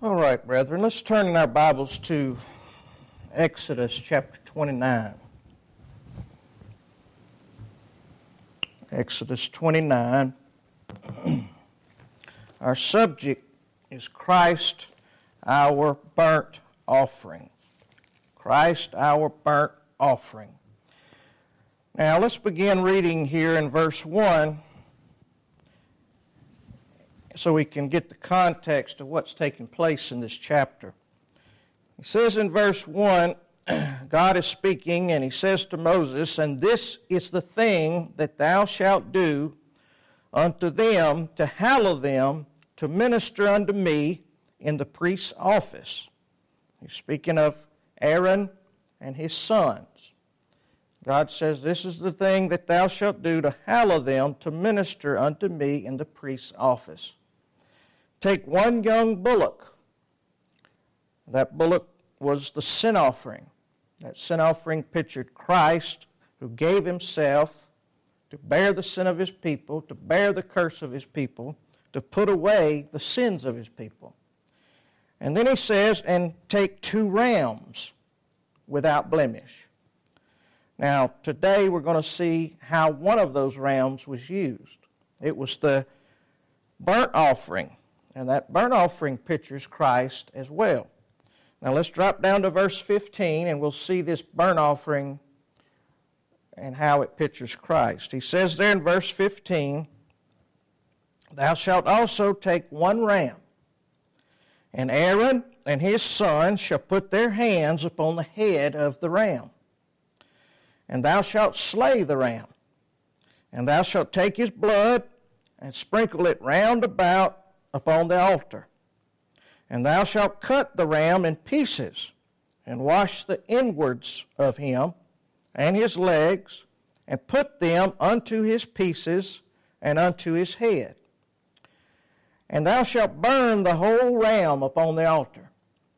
All right, brethren, let's turn in our Bibles to Exodus chapter 29. Exodus 29. Our subject is Christ, our burnt offering. Christ, our burnt offering. Now, let's begin reading here in verse 1 so we can get the context of what's taking place in this chapter. He says in verse 1, God is speaking, and he says to Moses, "And this is the thing that thou shalt do unto them, to hallow them, to minister unto me in the priest's office." He's speaking of Aaron and his sons. God says, "This is the thing that thou shalt do, to hallow them, to minister unto me in the priest's office. Take one young bullock." That bullock was the sin offering. That sin offering pictured Christ, who gave himself to bear the sin of his people, to bear the curse of his people, to put away the sins of his people. And then he says, "And take 2 rams without blemish." Now, today we're going to see how one of those rams was used. It was the burnt offering. And that burnt offering pictures Christ as well. Now let's drop down to verse 15 and we'll see this burnt offering and how it pictures Christ. He says there in verse 15, "Thou shalt also take 1 ram, and Aaron and his sons shall put their hands upon the head of the ram. And thou shalt slay the ram, and thou shalt take his blood and sprinkle it round about upon the altar. And thou shalt cut the ram in pieces, and wash the inwards of him and his legs, and put them unto his pieces and unto his head. And thou shalt burn the whole ram upon the altar."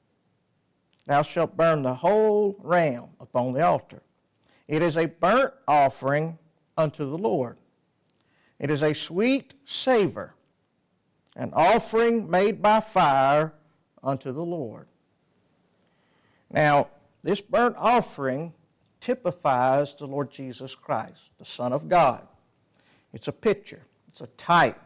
Thou shalt burn the whole ram upon the altar. It is a burnt offering unto the Lord. It is a sweet savor, an offering made by fire unto the Lord. Now, this burnt offering typifies the Lord Jesus Christ, the Son of God. It's a picture. It's a type.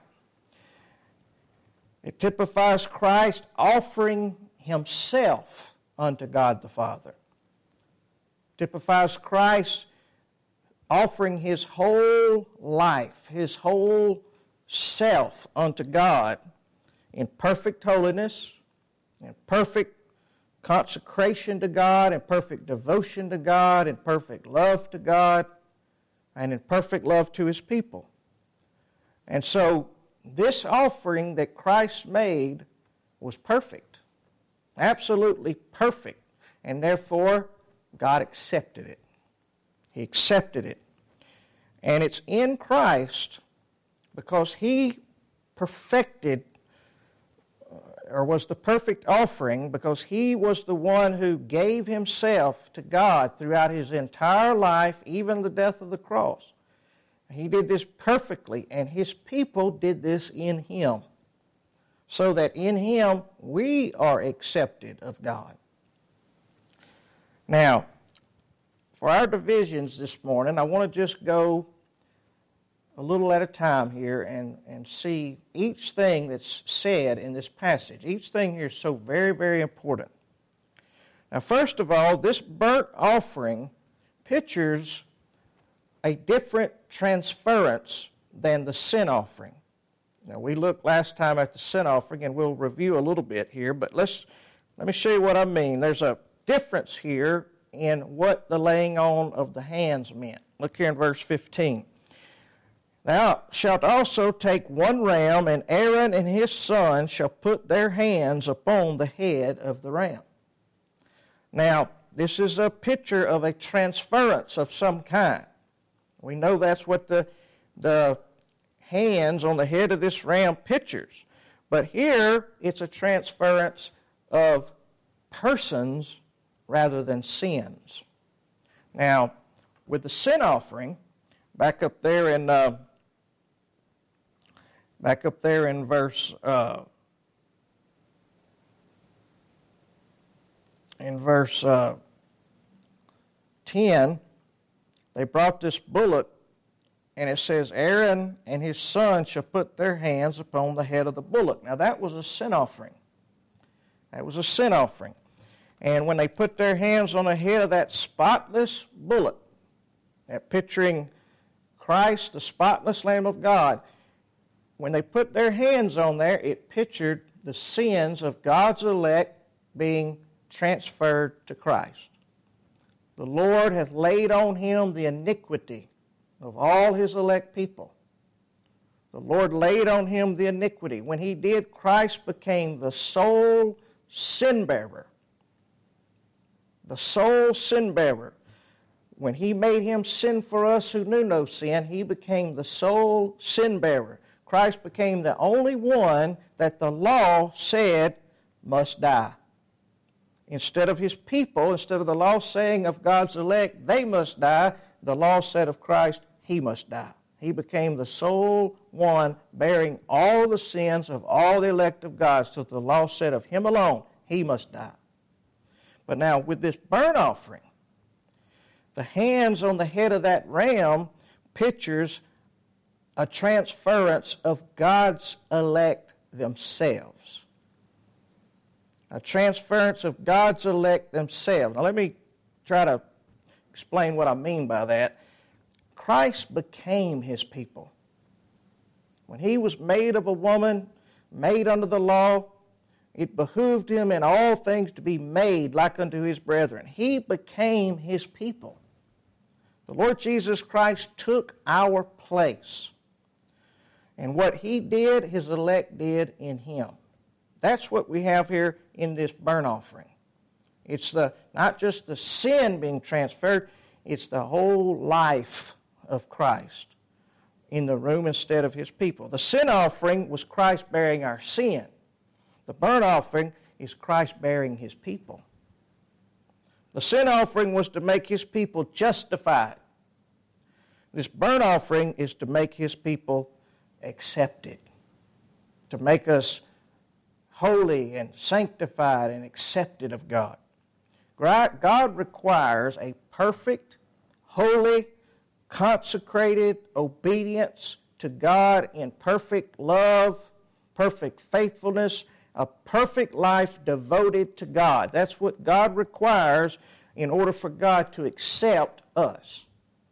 It typifies Christ offering himself unto God the Father. It typifies Christ offering his whole life, his whole self unto God in perfect holiness, in perfect consecration to God, in perfect devotion to God, in perfect love to God, and in perfect love to his people. And so this offering that Christ made was perfect, absolutely perfect, and therefore God accepted it. He accepted it. And it's in Christ because he perfected, or was the perfect offering, because he was the one who gave himself to God throughout his entire life, even the death of the cross. He did this perfectly, and his people did this in him, so that in him we are accepted of God. Now, for our divisions this morning, I want to just go a little at a time here and see each thing that's said in this passage. Each thing here is so very, very important. Now, first of all, this burnt offering pictures a different transference than the sin offering. Now, we looked last time at the sin offering, and we'll review a little bit here, but let me show you what I mean. There's a difference here in what the laying on of the hands meant. Look here in verse 15. "Thou shalt also take 1 ram, and Aaron and his sons shall put their hands upon the head of the ram." Now, this is a picture of a transference of some kind. We know that's what the hands on the head of this ram pictures. But here, it's a transference of persons rather than sins. Now, with the sin offering, back up there in in verse 10, they brought this bullock, and it says, Aaron and his sons shall put their hands upon the head of the bullock. Now that was a sin offering. That was a sin offering. And when they put their hands on the head of that spotless bullock, that picturing Christ, the spotless Lamb of God, when they put their hands on there, it pictured the sins of God's elect being transferred to Christ. The Lord hath laid on him the iniquity of all his elect people. The Lord laid on him the iniquity. When he did, Christ became the sole sin bearer. The sole sin bearer. When he made him sin for us who knew no sin, he became the sole sin bearer. Christ became the only one that the law said must die. Instead of his people, instead of the law saying of God's elect, they must die, the law said of Christ, he must die. He became the sole one bearing all the sins of all the elect of God, so the law said of him alone, he must die. But now with this burnt offering, the hands on the head of that ram pictures a transference of God's elect themselves. A transference of God's elect themselves. Now let me try to explain what I mean by that. Christ became his people. When he was made of a woman, made under the law, it behooved him in all things to be made like unto his brethren. He became his people. The Lord Jesus Christ took our place. And what he did, his elect did in him. That's what we have here in this burnt offering. It's not just the sin being transferred, it's the whole life of Christ in the room instead of his people. The sin offering was Christ bearing our sin. The burnt offering is Christ bearing his people. The sin offering was to make his people justified. This burnt offering is to make his people accepted, to make us holy and sanctified and accepted of God. God requires a perfect, holy, consecrated obedience to God in perfect love, perfect faithfulness, a perfect life devoted to God. That's what God requires in order for God to accept us.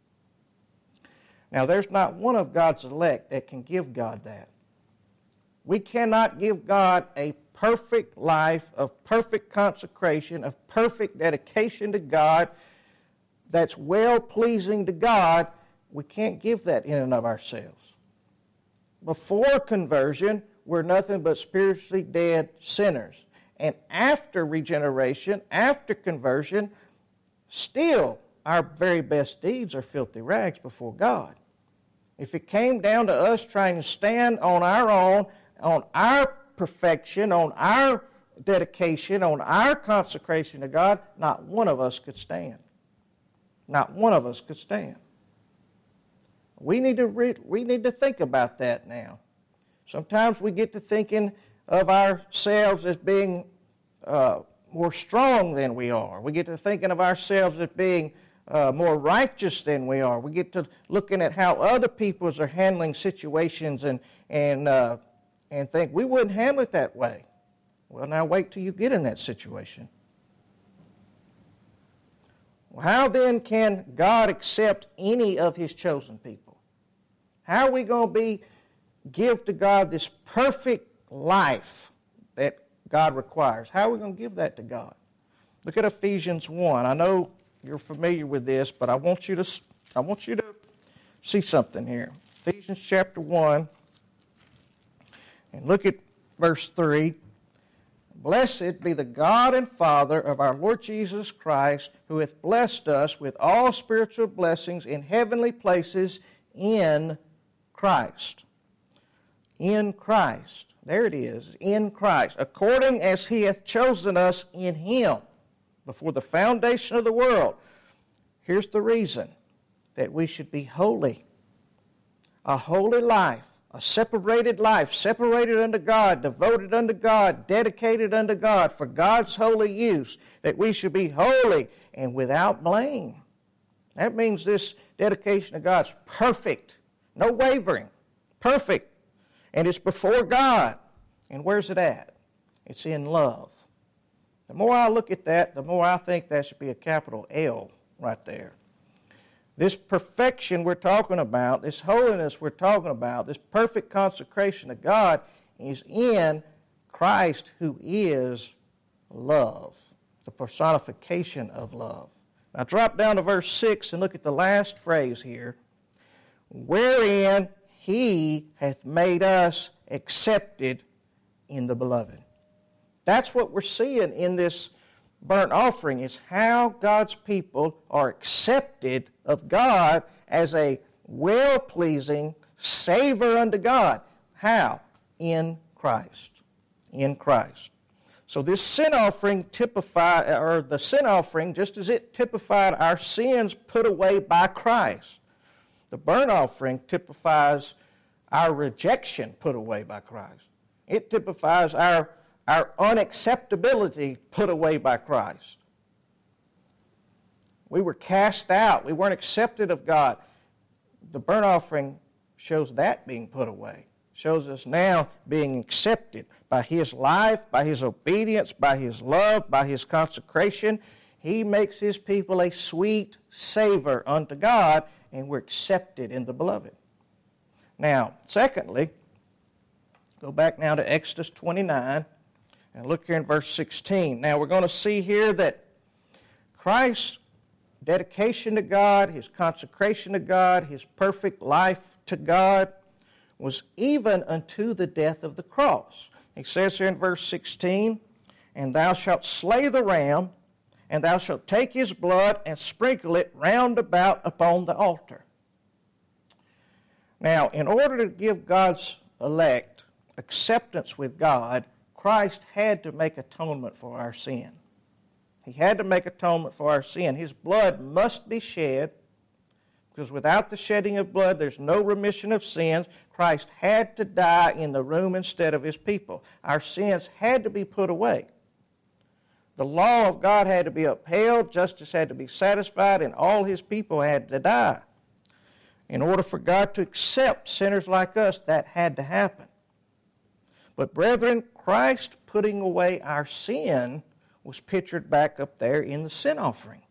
Now, there's not one of God's elect that can give God that. We cannot give God a perfect life of perfect consecration, of perfect dedication to God that's well-pleasing to God. We can't give that in and of ourselves. Before conversion, we're nothing but spiritually dead sinners. And after regeneration, after conversion, still our very best deeds are filthy rags before God. If it came down to us trying to stand on our own, on our perfection, on our dedication, on our consecration to God, not one of us could stand. Not one of us could stand. We need to think about that now. Sometimes we get to thinking of ourselves as being more strong than we are. We get to thinking of ourselves as being more righteous than we are. We get to looking at how other people are handling situations and think we wouldn't handle it that way. Well, now wait till you get in that situation. Well, how then can God accept any of his chosen people? How are we going to give to God this perfect life that God requires? How are we going to give that to God? Look at Ephesians 1. I know you're familiar with this, but I want you to see something here. Ephesians chapter 1, and look at verse 3. Blessed be the God and Father of our Lord Jesus Christ, who hath blessed us with all spiritual blessings in heavenly places in Christ. In Christ. There it is, in Christ. According as he hath chosen us in him before the foundation of the world. Here's the reason, that we should be holy. A holy life, a separated life, separated unto God, devoted unto God, dedicated unto God for God's holy use, that we should be holy and without blame. That means this dedication to God's perfect, no wavering, perfect, and it's before God. And where's it at? It's in love. The more I look at that, the more I think that should be a capital L right there. This perfection we're talking about, this holiness we're talking about, this perfect consecration to God is in Christ, who is love, the personification of love. Now drop down to verse 6 and look at the last phrase here. Wherein he hath made us accepted in the beloved. That's what we're seeing in this burnt offering, is how God's people are accepted of God as a well-pleasing savor unto God. How? In Christ. In Christ. So this sin offering the sin offering, just as it typified our sins put away by Christ, the burnt offering typifies our rejection put away by Christ. It typifies our unacceptability put away by Christ. We were cast out. We weren't accepted of God. The burnt offering shows that being put away. Shows us now being accepted by His life, by His obedience, by His love, by His consecration. He makes His people a sweet savor unto God, and we're accepted in the beloved. Now, secondly, go back now to Exodus 29. And look here in verse 16. Now we're going to see here that Christ's dedication to God, His consecration to God, His perfect life to God was even unto the death of the cross. He says here in verse 16, And thou shalt slay the ram, and thou shalt take his blood and sprinkle it round about upon the altar. Now, in order to give God's elect acceptance with God, Christ had to make atonement for our sin. He had to make atonement for our sin. His blood must be shed, because without the shedding of blood, there's no remission of sins. Christ had to die in the room instead of His people. Our sins had to be put away. The law of God had to be upheld, justice had to be satisfied, and all His people had to die. In order for God to accept sinners like us, that had to happen. But brethren, Christ putting away our sin was pictured back up there in the sin offering.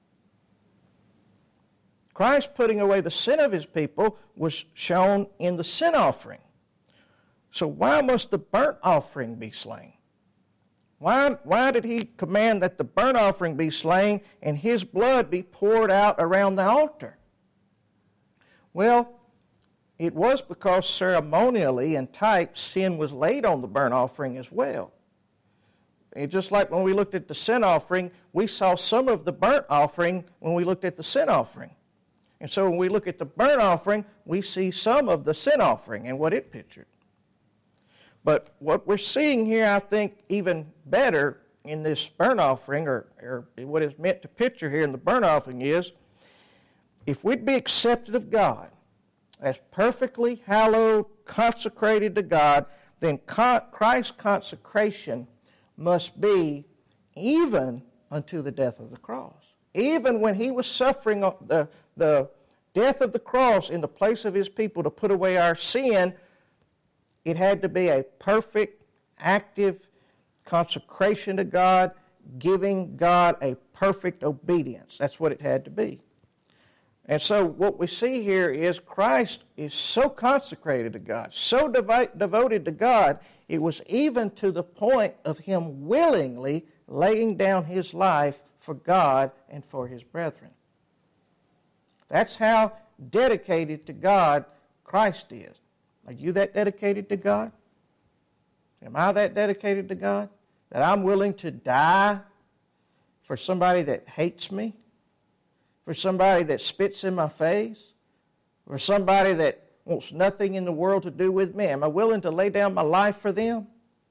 Christ putting away the sin of His people was shown in the sin offering. So why must the burnt offering be slain? Why did He command that the burnt offering be slain and His blood be poured out around the altar? Well, it was because ceremonially in type sin was laid on the burnt offering as well. And just like when we looked at the sin offering, we saw some of the burnt offering when we looked at the sin offering. And so when we look at the burnt offering, we see some of the sin offering and what it pictured. But what we're seeing here, I think, even better in this burnt offering, or what is meant to picture here in the burnt offering is, if we'd be accepted of God as perfectly hallowed, consecrated to God, then Christ's consecration must be even unto the death of the cross. Even when He was suffering the death of the cross in the place of His people to put away our sin, it had to be a perfect, active consecration to God, giving God a perfect obedience. That's what it had to be. And so what we see here is Christ is so consecrated to God, so devoted to God, it was even to the point of Him willingly laying down His life for God and for His brethren. That's how dedicated to God Christ is. Are you that dedicated to God? Am I that dedicated to God? That I'm willing to die for somebody that hates me? For somebody that spits in my face? For somebody that wants nothing in the world to do with me? Am I willing to lay down my life for them?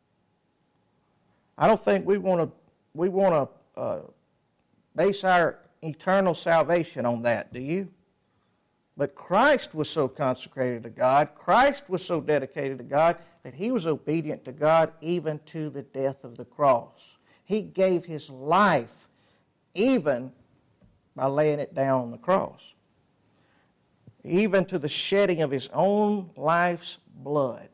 I don't think we want to base our eternal salvation on that, do you? But Christ was so consecrated to God, Christ was so dedicated to God, that he was obedient to God even to the death of the cross. He gave his life even by laying it down on the cross, even to the shedding of his own life's blood.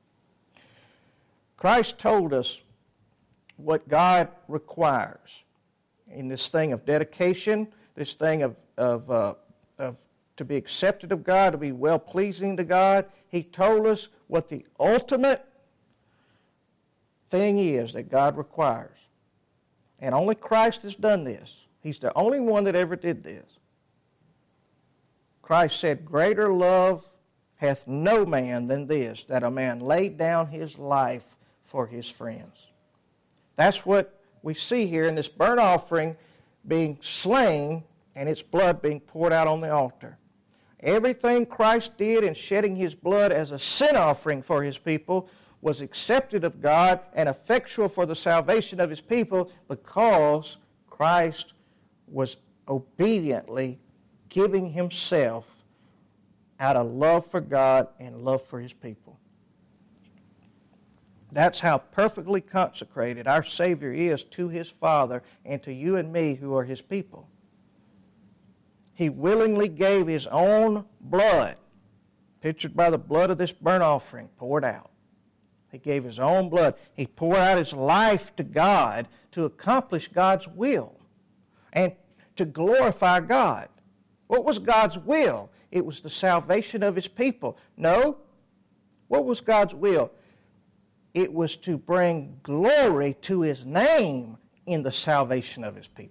Christ told us what God requires in this thing of dedication, this thing of to be accepted of God, to be well-pleasing to God. He told us what the ultimate thing is that God requires. And only Christ has done this. He's the only one that ever did this. Christ said, "Greater love hath no man than this, that a man laid down his life for his friends." That's what we see here in this burnt offering being slain and its blood being poured out on the altar. Everything Christ did in shedding his blood as a sin offering for his people was accepted of God and effectual for the salvation of his people because Christ was obediently giving himself out of love for God and love for his people. That's how perfectly consecrated our Savior is to his Father and to you and me who are his people. He willingly gave his own blood, pictured by the blood of this burnt offering, poured out. He gave his own blood. He poured out his life to God to accomplish God's will and to glorify God. What was God's will? It was the salvation of his people. No. What was God's will? It was to bring glory to his name in the salvation of his people.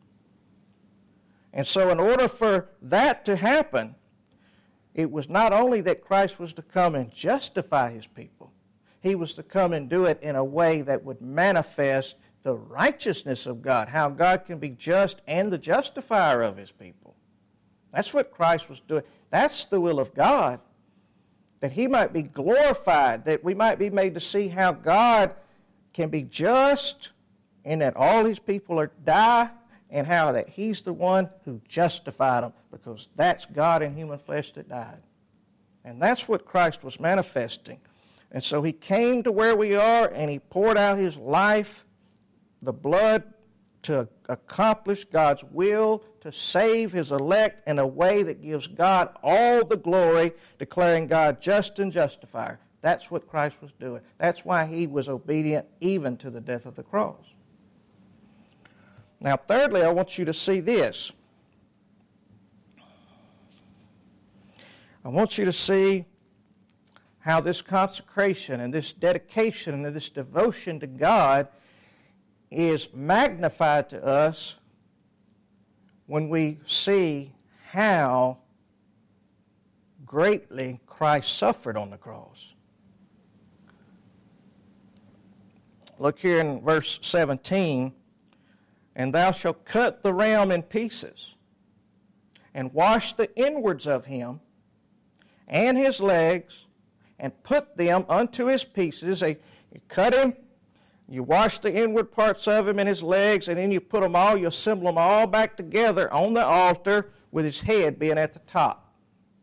And so in order for that to happen, it was not only that Christ was to come and justify his people, he was to come and do it in a way that would manifest the righteousness of God, how God can be just and the justifier of his people. That's what Christ was doing. That's the will of God, that he might be glorified, that we might be made to see how God can be just and that all his people are die, and how that he's the one who justified them, because that's God in human flesh that died. And that's what Christ was manifesting. And so he came to where we are, and he poured out his life, the blood, to accomplish God's will, to save his elect in a way that gives God all the glory, declaring God just and justifier. That's what Christ was doing. That's why he was obedient even to the death of the cross. Now, thirdly, I want you to see this. I want you to see how this consecration and this dedication and this devotion to God is magnified to us when we see how greatly Christ suffered on the cross. Look here in verse 17. "And thou shalt cut the ram in pieces, and wash the inwards of him, and his legs, and put them unto his pieces." You cut him, you wash the inward parts of him and his legs, and then you put them all, you assemble them all back together on the altar with his head being at the top.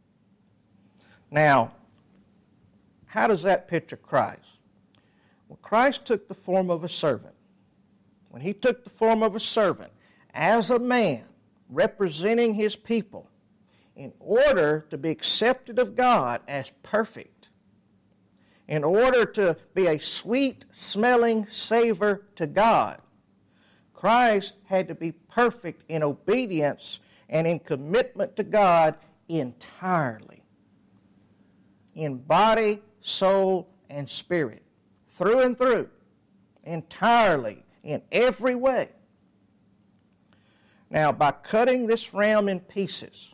Now, how does that picture Christ? Well, Christ took the form of a servant. When he took the form of a servant, as a man representing his people, in order to be accepted of God as perfect, in order to be a sweet-smelling savor to God, Christ had to be perfect in obedience and in commitment to God entirely, in body, soul, and spirit, through and through, entirely, in every way. Now, by cutting this ram in pieces,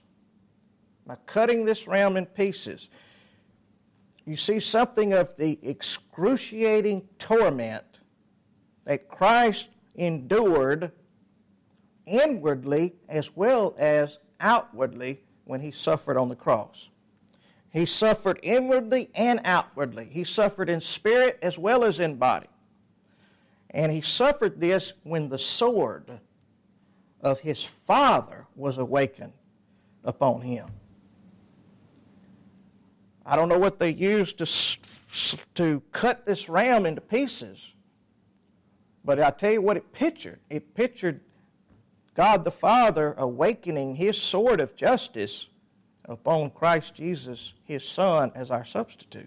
you see something of the excruciating torment that Christ endured inwardly as well as outwardly when he suffered on the cross. He suffered inwardly and outwardly. He suffered in spirit as well as in body. And he suffered this when the sword of his Father was awakened upon him. I don't know what they used to cut this ram into pieces. But I tell you what it pictured. It pictured God the Father awakening His sword of justice upon Christ Jesus, His Son, as our substitute.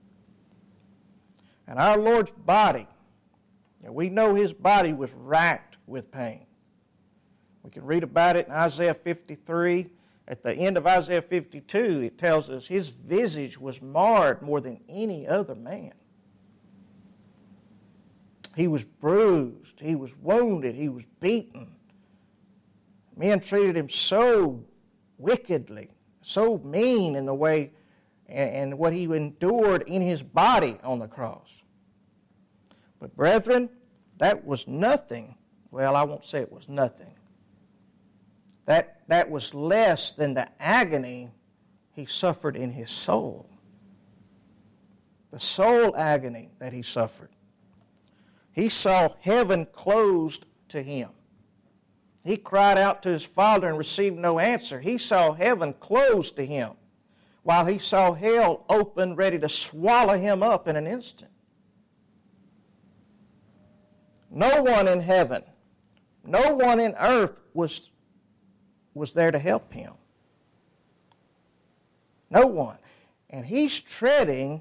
And our Lord's body, we know His body was racked with pain. We can read about it in Isaiah 53. At the end of Isaiah 52, it tells us His visage was marred more than any other man. He was bruised, He was wounded, He was beaten. Men treated Him so wickedly, so mean in the way and what He endured in His body on the cross. But brethren, that was nothing. Well, I won't say it was nothing. That was less than the agony He suffered in His soul. The soul agony that He suffered. He saw heaven closed to Him. He cried out to His Father and received no answer. He saw heaven closed to Him, while He saw hell open, ready to swallow Him up in an instant. No one in heaven, no one in earth was there to help Him. No one. And He's treading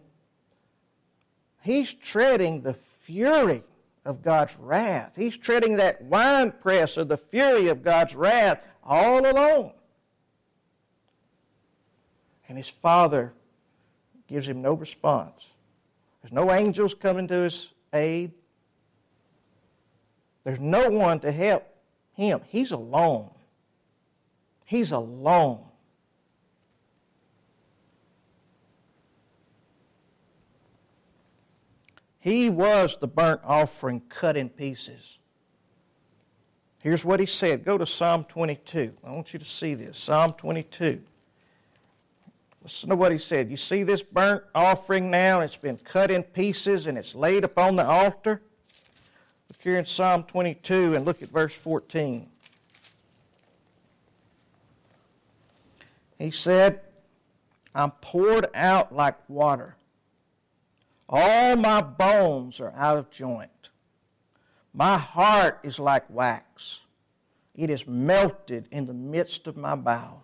the fury of God's wrath. He's treading that winepress of the fury of God's wrath all alone. And His Father gives Him no response. There's no angels coming to His aid. There's no one to help Him. He's alone. He's alone. He was the burnt offering cut in pieces. Here's what He said. Go to Psalm 22. I want you to see this. Psalm 22. Listen to what He said. You see this burnt offering now? It's been cut in pieces and it's laid upon the altar. Look here in Psalm 22 and look at verse 14. He said, I'm poured out like water. All my bones are out of joint. My heart is like wax. It is melted in the midst of my bowels.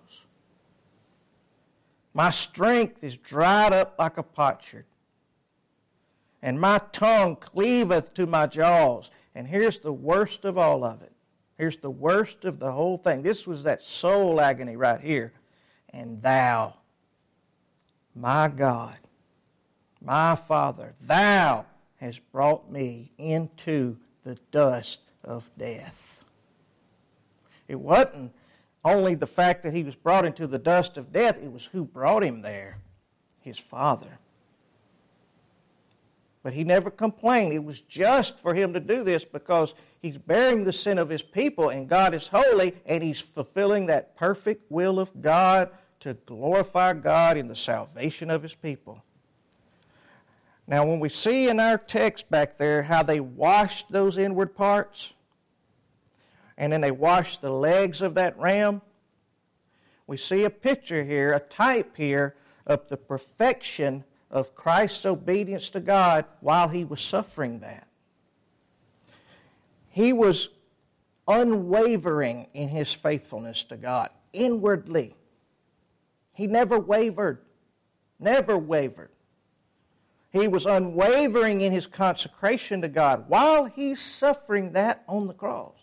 My strength is dried up like a potsherd, and my tongue cleaveth to my jaws. And here's the worst of all of it. Here's the worst of the whole thing. This was that soul agony right here. And thou, my God, my Father, thou hast brought me into the dust of death. It wasn't only the fact that he was brought into the dust of death, it was who brought him there, his Father. But he never complained. It was just for him to do this because he's bearing the sin of his people and God is holy and he's fulfilling that perfect will of God to glorify God in the salvation of His people. Now, when we see in our text back there how they washed those inward parts, and then they washed the legs of that ram, we see a picture here, a type here, of the perfection of Christ's obedience to God while He was suffering that. He was unwavering in His faithfulness to God, inwardly. He never wavered. Never wavered. He was unwavering in His consecration to God while He's suffering that on the cross.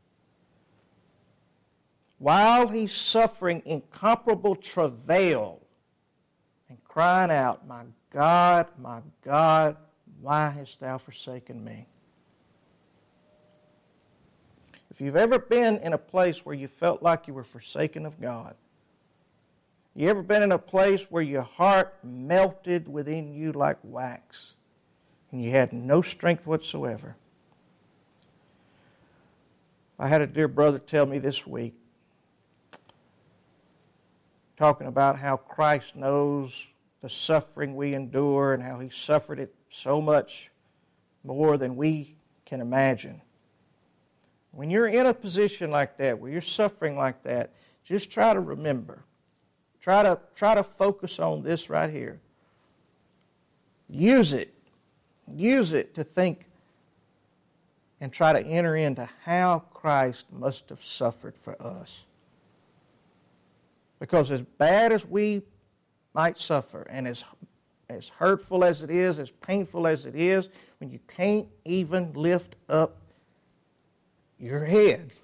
While He's suffering incomparable travail and crying out, my God, why hast Thou forsaken me? If you've ever been in a place where you felt like you were forsaken of God, you ever been in a place where your heart melted within you like wax and you had no strength whatsoever? I had a dear brother tell me this week, talking about how Christ knows the suffering we endure and how He suffered it so much more than we can imagine. When you're in a position like that, where you're suffering like that, just try to remember. Try to focus on this right here. use it. Use it to think and try to enter into how Christ must have suffered for us. Because as bad as we might suffer, and as hurtful as it is, as painful as it is, when you can't even lift up your head,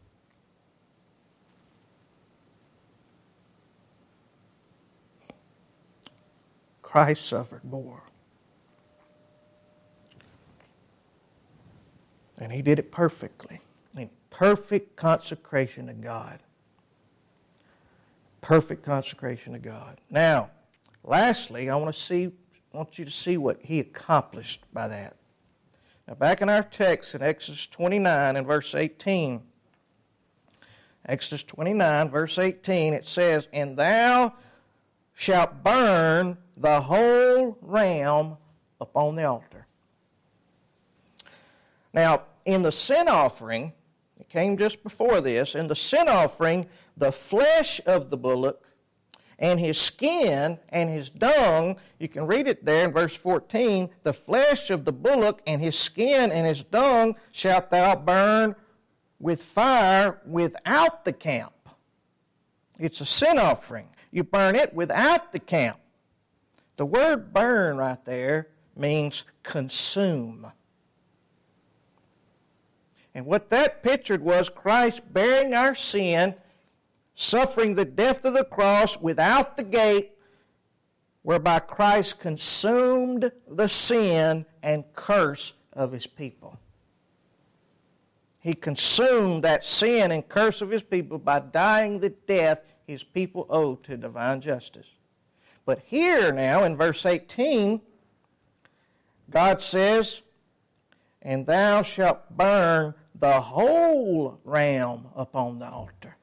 Christ suffered more. And He did it perfectly, in perfect consecration to God. Perfect consecration to God. Now, lastly, I want you to see what He accomplished by that. Now, back in our text in Exodus 29 and verse 18, Exodus 29, verse 18, it says, "And thou shalt burn the whole ram upon the altar." Now, in the sin offering, it came just before this, in the sin offering, the flesh of the bullock and his skin and his dung, you can read it there in verse 14, "The flesh of the bullock and his skin and his dung shalt thou burn with fire without the camp." It's a sin offering. You burn it without the camp. The word burn right there means consume. And what that pictured was Christ bearing our sin, suffering the death of the cross without the gate, whereby Christ consumed the sin and curse of His people. He consumed that sin and curse of His people by dying the death His people owed to divine justice. But here now in verse 18, God says, "And thou shalt burn the whole ram upon the altar."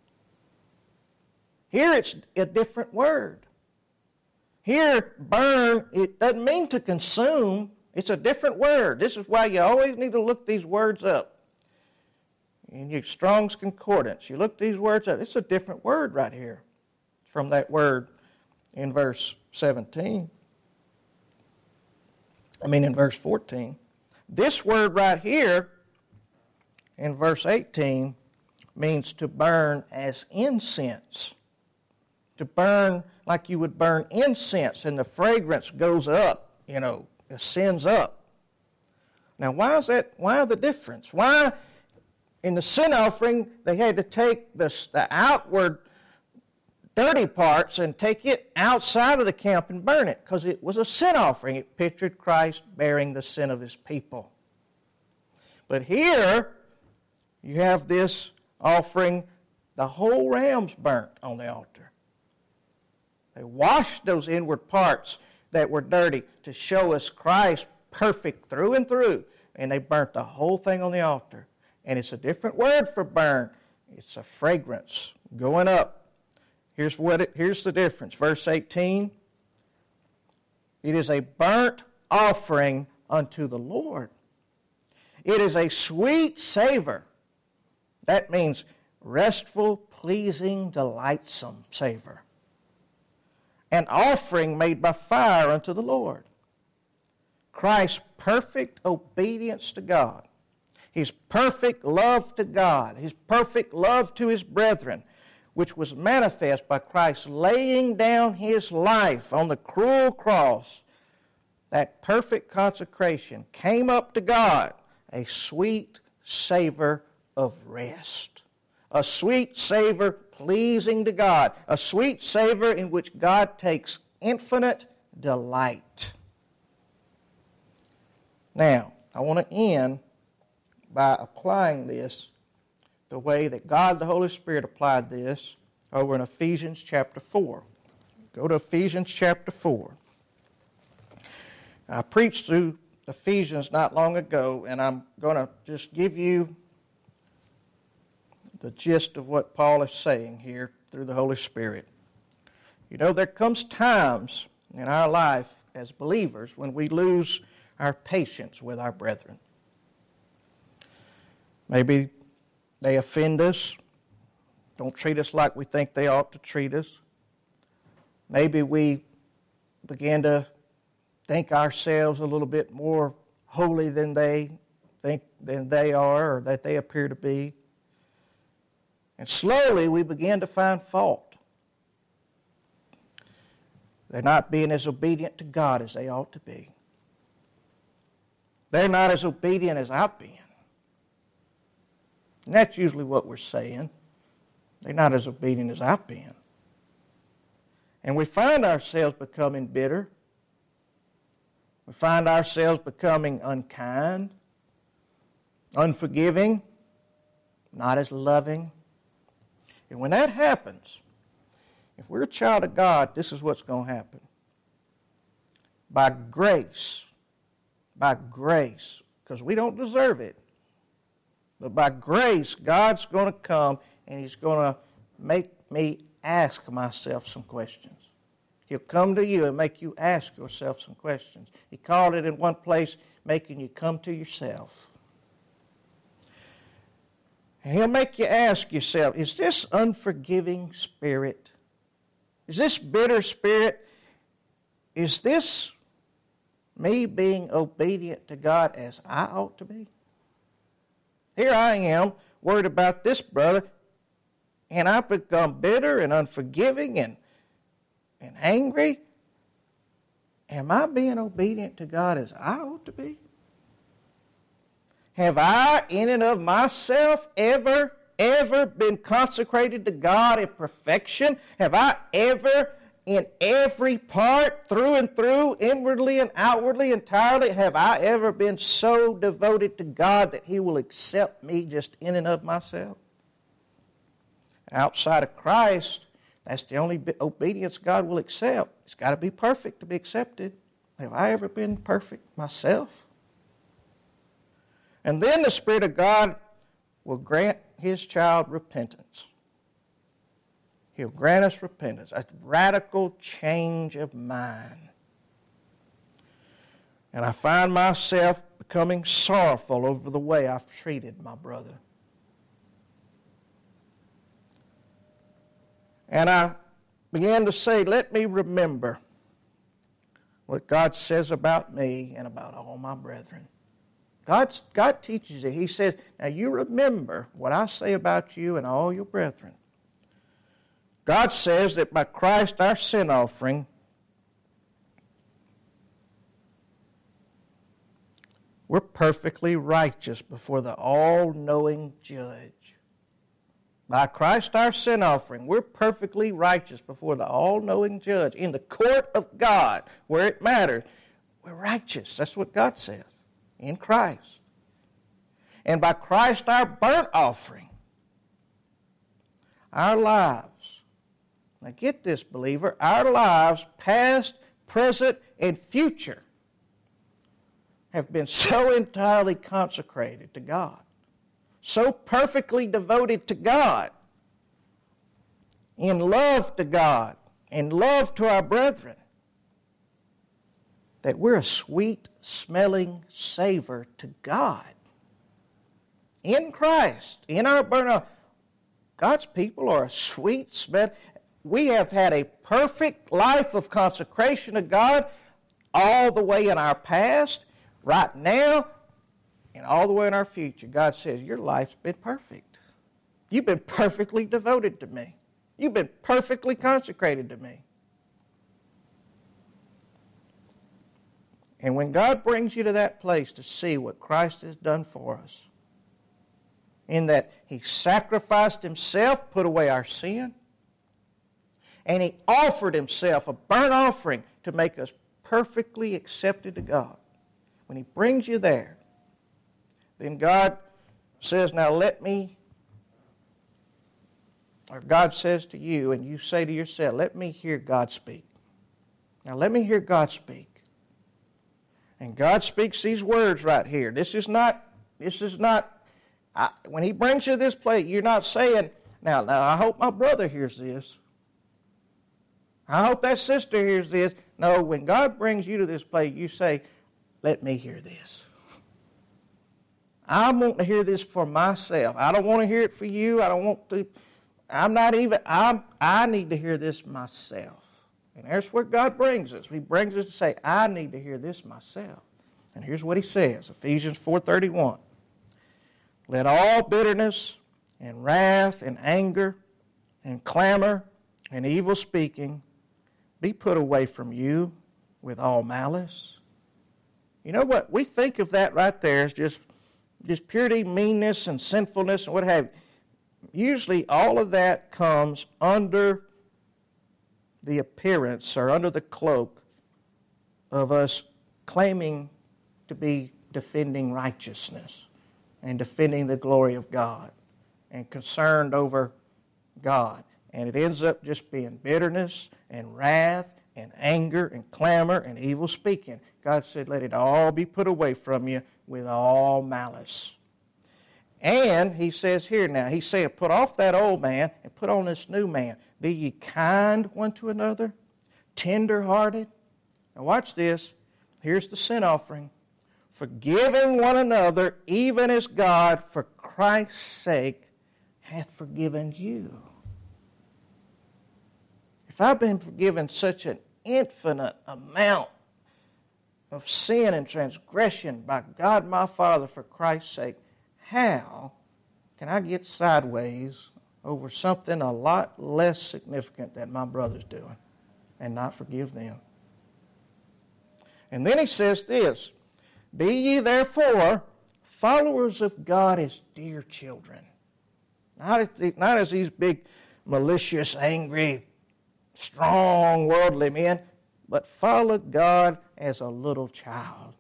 Here it's a different word. Here, burn, it doesn't mean to consume. It's a different word. This is why you always need to look these words up. In your Strong's Concordance, you look these words up. It's a different word right here from that word in verse 17. In verse 14. This word right here in verse 18 means to burn as incense. To burn like you would burn incense, and the fragrance goes up, ascends up. Now, why is that? Why the difference? Why in the sin offering they had to take the outward dirty parts and take it outside of the camp and burn it? Because it was a sin offering. It pictured Christ bearing the sin of His people. But here, you have this offering, the whole ram's burnt on the altar. They washed those inward parts that were dirty to show us Christ perfect through and through. And they burnt the whole thing on the altar. And it's a different word for burn. It's a fragrance going up. Here's the difference. Verse 18, "It is a burnt offering unto the Lord. It is a sweet savor." That means restful, pleasing, delightsome savor. "An offering made by fire unto the Lord." Christ's perfect obedience to God, His perfect love to God, His perfect love to His brethren, which was manifest by Christ laying down His life on the cruel cross, that perfect consecration came up to God, a sweet savor of rest. A sweet savor pleasing to God. A sweet savor in which God takes infinite delight. Now, I want to end by applying this the way that God the Holy Spirit applied this over in Ephesians chapter 4. Go to Ephesians chapter 4. I preached through Ephesians not long ago, and I'm going to just give you the gist of what Paul is saying here through the Holy Spirit. There comes times in our life as believers when we lose our patience with our brethren. Maybe they offend us, don't treat us like we think they ought to treat us. Maybe we begin to think ourselves a little bit more holy than they are or that they appear to be. And slowly we begin to find fault. They're not being as obedient to God as they ought to be. They're not as obedient as I've been. And that's usually what we're saying. They're not as obedient as I've been. And we find ourselves becoming bitter. We find ourselves becoming unkind, unforgiving, not as loving. And when that happens, if we're a child of God, this is what's going to happen. By grace, because we don't deserve it, but by grace, God's going to come and He's going to make me ask myself some questions. He'll come to you and make you ask yourself some questions. He called it in one place, making you come to yourself. And He'll make you ask yourself, is this unforgiving spirit? Is this bitter spirit? Is this me being obedient to God as I ought to be? Here I am, worried about this brother, and I've become bitter and unforgiving and angry. Am I being obedient to God as I ought to be? Have I, in and of myself, ever been consecrated to God in perfection? Have I ever, in every part, through and through, inwardly and outwardly, entirely, have I ever been so devoted to God that He will accept me just in and of myself? Outside of Christ, that's the only obedience God will accept. It's got to be perfect to be accepted. Have I ever been perfect myself? And then the Spirit of God will grant His child repentance. He'll grant us repentance, a radical change of mind. And I find myself becoming sorrowful over the way I've treated my brother. And I began to say, let me remember what God says about me and about all my brethren. God teaches it. He says, now you remember what I say about you and all your brethren. God says that by Christ our sin offering, we're perfectly righteous before the all-knowing judge. By Christ our sin offering, we're perfectly righteous before the all-knowing judge. In the court of God, where it matters, we're righteous. That's what God says. In Christ. And by Christ our burnt offering, our lives, now get this, believer, our lives, past, present, and future, have been so entirely consecrated to God, so perfectly devoted to God, in love to God, in love to our brethren, that we're a sweet-smelling savor to God. In Christ, in our burnt offering, God's people are a sweet smell. We have had a perfect life of consecration to God all the way in our past, right now, and all the way in our future. God says, your life's been perfect. You've been perfectly devoted to me. You've been perfectly consecrated to me. And when God brings you to that place to see what Christ has done for us, in that He sacrificed Himself, put away our sin, and He offered Himself a burnt offering to make us perfectly accepted to God. When He brings you there, then God says, now let me, or God says to you, and you say to yourself, let me hear God speak. Now let me hear God speak. And God speaks these words right here. This is not, when He brings you to this place, you're not saying, now I hope my brother hears this. I hope that sister hears this. No, when God brings you to this place, you say, let me hear this. I want to hear this for myself. I don't want to hear it for you. I don't want to, I need to hear this myself. And there's where God brings us. He brings us to say, I need to hear this myself. And here's what he says, Ephesians 4:31. Let all bitterness and wrath and anger and clamor and evil speaking be put away from you with all malice. You know what? We think of that right there as just purity, meanness, and sinfulness and what have you. Usually all of that comes under the appearance or under the cloak of us claiming to be defending righteousness and defending the glory of God and concerned over God. And it ends up just being bitterness and wrath and anger and clamor and evil speaking. God said, let it all be put away from you with all malice. And he says here now, he's saying, put off that old man and put on this new man. Be ye kind one to another, tender-hearted. Now watch this. Here's the sin offering. Forgiving one another, even as God, for Christ's sake, hath forgiven you. If I've been forgiven such an infinite amount of sin and transgression by God my Father for Christ's sake, how can I get sideways over something a lot less significant that my brother's doing and not forgive them? And then he says this, be ye therefore followers of God as dear children. Not as these big, malicious, angry, strong, worldly men, but follow God as a little child.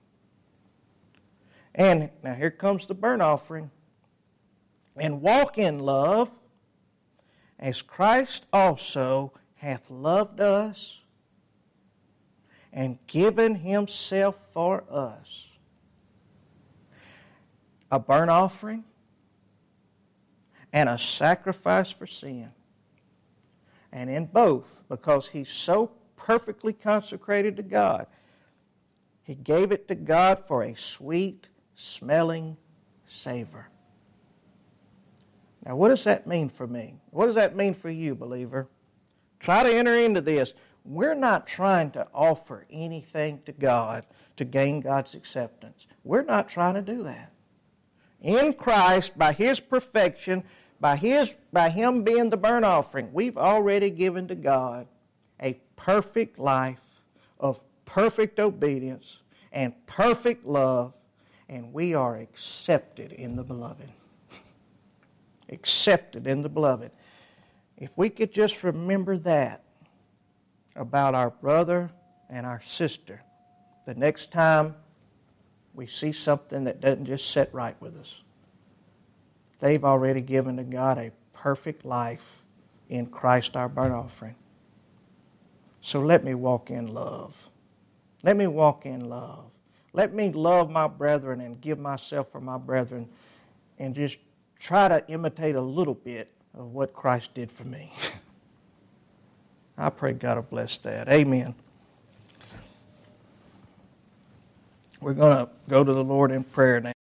And now here comes the burnt offering. And walk in love, as Christ also hath loved us and given himself for us. A burnt offering and a sacrifice for sin. And in both, because he's so perfectly consecrated to God, he gave it to God for a sweet-smelling savor. Now, what does that mean for me? What does that mean for you, believer? Try to enter into this. We're not trying to offer anything to God to gain God's acceptance. We're not trying to do that. In Christ, by his perfection, by him being the burnt offering, we've already given to God a perfect life of perfect obedience and perfect love, and we are accepted in the beloved. Accepted in the beloved. If we could just remember that about our brother and our sister, the next time we see something that doesn't just sit right with us, they've already given to God a perfect life in Christ our burnt offering. So let me walk in love. Let me walk in love. Let me love my brethren and give myself for my brethren and just try to imitate a little bit of what Christ did for me. I pray God will bless that. Amen. We're going to go to the Lord in prayer now.